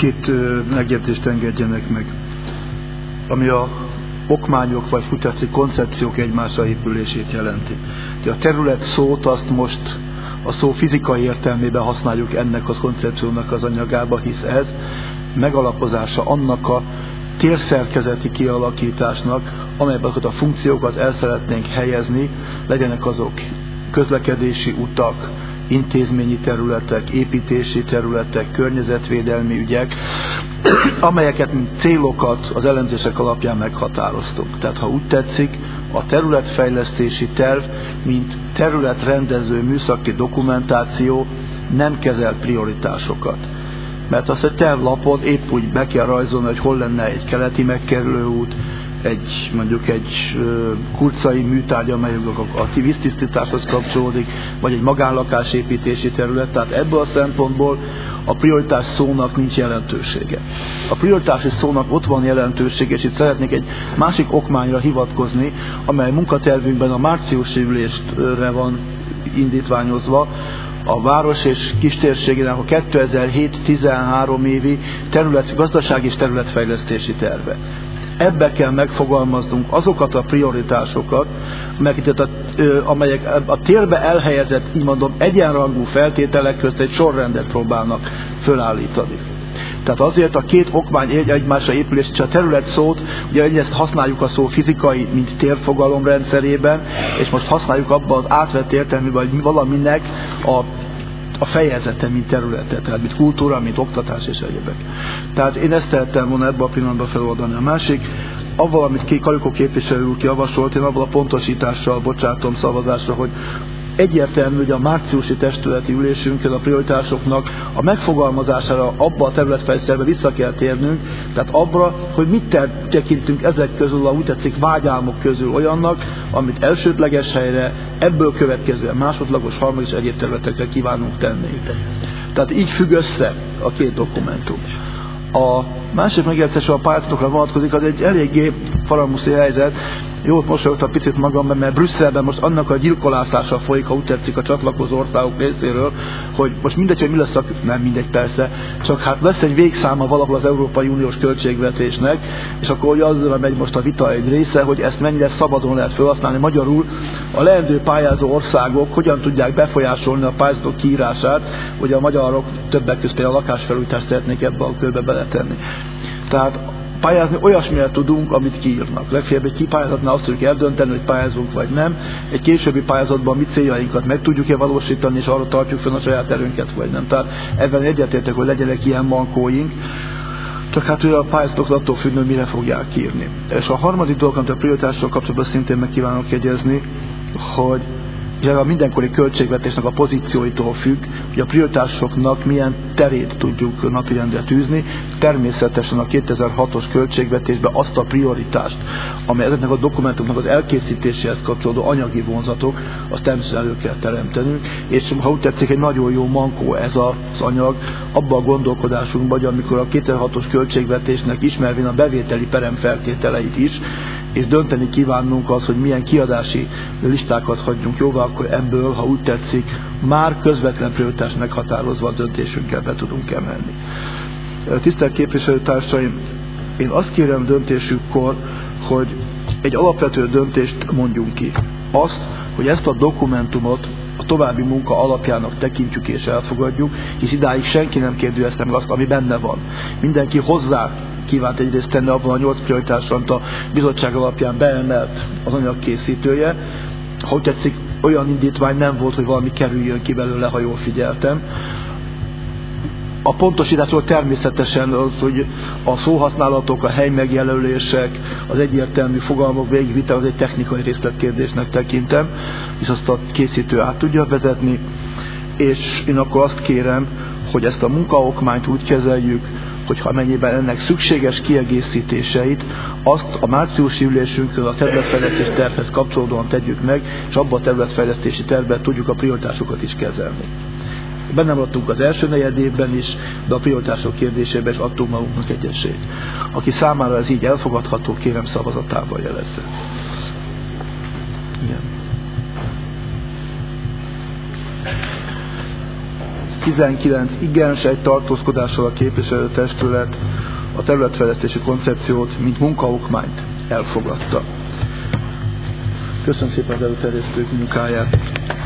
Két megjegyzést engedjenek meg, ami a okmányok vagy úgy tetszik koncepciók egymásra épülését jelenti. A terület szót azt most a szó fizikai értelmében használjuk ennek a koncepciónak az anyagába, hisz ez megalapozása annak a térszerkezeti kialakításnak, amelyben azokat a funkciókat el szeretnénk helyezni, legyenek azok közlekedési utak, intézményi területek, építési területek, környezetvédelmi ügyek, amelyeket mint célokat az elemzések alapján meghatároztunk. Tehát ha úgy tetszik, a területfejlesztési terv, mint területrendező műszaki dokumentáció nem kezel prioritásokat. Mert azt egy tervlapon épp úgy be kell rajzolni, hogy hol lenne egy keleti megkerülőút, mondjuk egy kurcai műtárgy, amely a víztisztításhoz kapcsolódik, vagy egy magánlakásépítési terület. Tehát ebből a szempontból a prioritás szónak nincs jelentősége. A prioritási szónak ott van jelentősége, és itt szeretnék egy másik okmányra hivatkozni, amely munkatervünkben a márciusi ülésre van indítványozva, a város és kistérségének a 2007-13 évi gazdasági és területfejlesztési terve. Ebbe kell megfogalmaznunk azokat a prioritásokat, amelyek a térbe elhelyezett, így mondom, egyenrangú feltételek közt egy sorrendet próbálnak fölállítani. Tehát azért a két okmány egymásra épülés, és a terület szót, ugye ezt használjuk a szó fizikai, mint térfogalom rendszerében, és most használjuk abban az átvett értelmében, hogy valaminek a fejezete, mint területe, tehát mint kultúra, mint oktatás és egyébek. Tehát én ezt szerettem volna ebben a pillanatban feloldani. A másik, avval, amit Kalikó képviselő úr javasolt, én abban a pontosítással bocsátom szavazásra, hogy egyértelmű, hogy a márciusi testületi ülésünkön a prioritásoknak a megfogalmazására abba a területfejlesztésbe vissza kell térnünk, tehát abra, hogy mit tekintünk ezek közül, úgy tetszik, vágyálmok közül olyannak, amit elsődleges helyre, ebből következően másodlagos, harmadik és egyéb területekre kívánunk tenni. Tehát így függ össze a két dokumentum. A másik megjegyzés, a pályázatokra vonatkozik, az egy eléggé faramuszi helyzet. Jót mosolyogtam picit magamban, mert Brüsszelben most annak a gyilkolászása folyik, ha úgy tetszik, a csatlakozó országok részéről, hogy most mindegy, hogy mi lesz nem mindegy persze, csak hát lesz egy végszáma valahol az Európai Uniós költségvetésnek, és akkor hogy azzal megy most a vita egy része, hogy ezt mennyire szabadon lehet felhasználni. Magyarul a leendő pályázó országok hogyan tudják befolyásolni a pályázatok kiírását, hogy a magyarok többek között a lakásfelújítást szeretnék ebbe a körbe beletenni. Tehát pályázni olyasmire tudunk, amit kiírnak. Legfeljebb egy kipályázatnál azt tudjuk eldönteni, hogy pályázunk vagy nem. Egy későbbi pályázatban mi céljainkat meg tudjuk-e valósítani, és arra tartjuk fenn a saját erőnket, vagy nem. Tehát ebben egyetértek, hogy legyenek ilyen mankóink. Csak hát ugye a pályázatok attól függnek, hogy mire fogják írni. És a harmadik dolog, amit a prioritással kapcsolatban szintén meg kívánok jegyezni, hogy a mindenkori költségvetésnek a pozícióitól függ, hogy a prioritásoknak milyen terét tudjuk napirendre tűzni. Természetesen a 2006-os költségvetésben azt a prioritást, amely ezeknek a dokumentumnak az elkészítéséhez kapcsolódó anyagi vonzatok, azt természetesen elő kell teremtenünk, és ha úgy tetszik, egy nagyon jó mankó ez az anyag, abban a gondolkodásunkban, hogy amikor a 2006-os költségvetésnek ismervén a bevételi peremfeltételeit is, és dönteni kívánunk az, hogy milyen kiadási listákat hagyjunk jóvá, akkor ebből, ha úgy tetszik, már közvetlen prioritást meghatározva a döntésünkkel be tudunk emelni. Tisztelt képviselőtársaim, én azt kérem döntésükkor, hogy egy alapvető döntést mondjunk ki. Azt, hogy ezt a dokumentumot a további munka alapjának tekintjük és elfogadjuk, hisz idáig senki nem kérdőjelezte meg azt, ami benne van. Mindenki hozzá kívánt egyrészt tenni abban a 8 prioritásra, amit a bizottság alapján beemelt az anyag készítője. Ha úgy tetszik, olyan indítvány nem volt, hogy valami kerüljön ki belőle, ha jól figyeltem. A pontosításról természetesen az, hogy a szóhasználatok, a helymegjelölések, az egyértelmű fogalmak végigvitele az egy technikai részletkérdésnek tekintem, és azt a készítő át tudja vezetni, és én akkor azt kérem, hogy ezt a munkaokmányt úgy kezeljük, hogyha amennyiben ennek szükséges kiegészítéseit, azt a márciusi ülésünkön a területfejlesztési tervhez kapcsolódóan tegyük meg, és abban a területfejlesztési tervben tudjuk a prioritásokat is kezelni. Benne maradtunk az első negyedévben is, de a prioritások kérdésében is adtunk magunknak egy esélyt. Aki számára ez így elfogadható, kérem szavazatával jelezze. Igen. 2019 igens egy tartózkodással a képviselőtestület a területfejlesztési koncepciót, mint munkaokmányt elfogadta. Köszönöm szépen az előterjesztők munkáját!